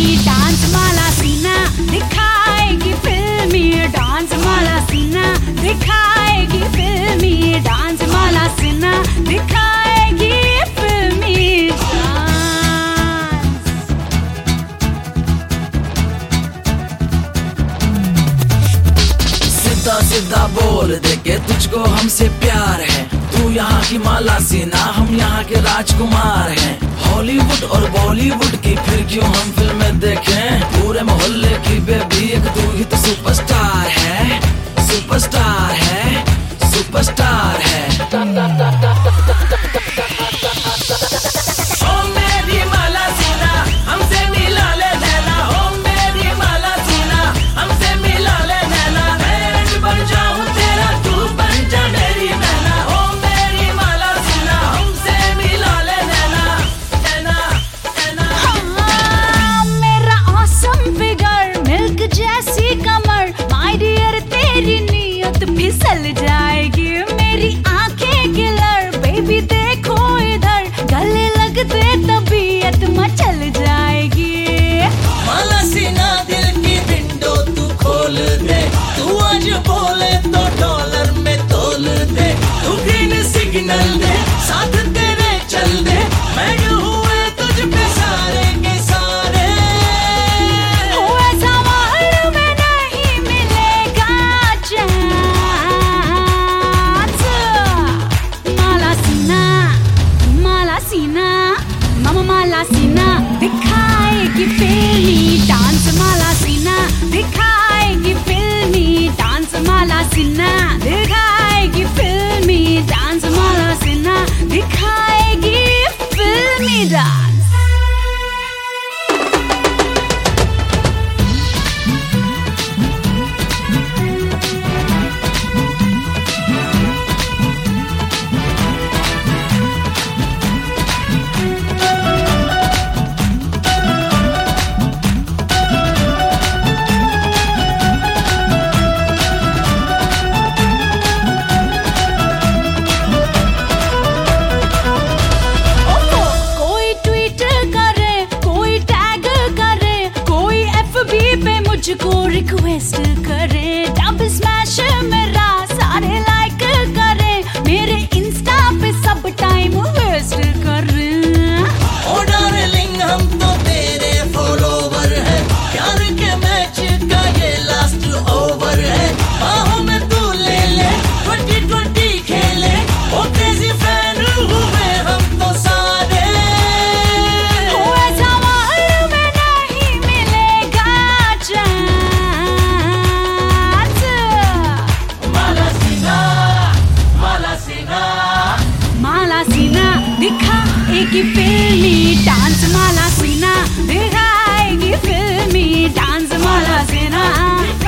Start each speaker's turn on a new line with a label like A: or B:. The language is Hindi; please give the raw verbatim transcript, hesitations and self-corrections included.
A: डांस माला सीना दिखाएगी फिल्मी डांस माला सीना दिखाएगी फिल्मी डांस माला सीना दिखाएगी फिल्मी डांस।
B: सीधा सीधा बोल दे के तुझको हमसे प्यार है, तू यहाँ की माला सीना हम यहाँ के राजकुमार हैं। हॉलीवुड और बॉलीवुड की फिर क्यों हम फिल्में देखें, पूरे मोहल्ले की बेबी एक तू ही तो सुपरस्टार है, सुपरस्टार है, सुपरस्टार है। ओ मेरी माला सीना हमसे मिला ले नैना, ओ मेरी माला सीना हमसे मिला ले नैना, मैं बन जाऊं तेरा तू बन जा मेरी नैना। ओ मेरी माला सीना हमसे मिला ले नैना, नैना, नैना।
A: हाँ, मेरा ऑसम फिगर मिल्क जैसी कमर, माय डियर तेरी नीयत फिसल जाएगी, मेरी आंखें किलर बेबी देखो इधर, गले लगते तबीयत मचल जाएगी।
B: माला सीना दिल की विंडो तू खोल दे, तू आज बोले तो डॉलर में तोल दे, तू ग्रीन सिग्नल दे साथ तेरे चल दे, मैं हुए तुझ पे सारे के सारे।
A: ऐसा महल में नहीं मिलेगा चांस। माला सीना माला सीना मामा माला सीना दिखाएगी फिल्मी डांस माला सीना दिखाएगी फिल्मी डांस माला सीना दिखाएगी फिल्मी डांस माला सीना दिखाएगी फिल्मी डांस। मुझको रिक्वेस्ट करे, डब स्मैश मेरा सारे लाइक करे, मेरे इंस्टा पे सब टाइम वेस्ट करे।
B: ओ डार्लिंग हम तो तेरे फॉलोवर हैं, प्यार के मैच का ये लास्ट ओवर है, बाहों में तू ले ले ट्वेंटी ट्वेंटी खेले, ओ क्रेजी फैन हुए हम तो सारे।
A: ऐसा महल में नहीं मिलेगा चांस।
B: माला सीना माला सीना
A: माला सीना दिखाएगी फिल्मी डांस माला सीना दिखाएगी फिल्मी डांस माला सीना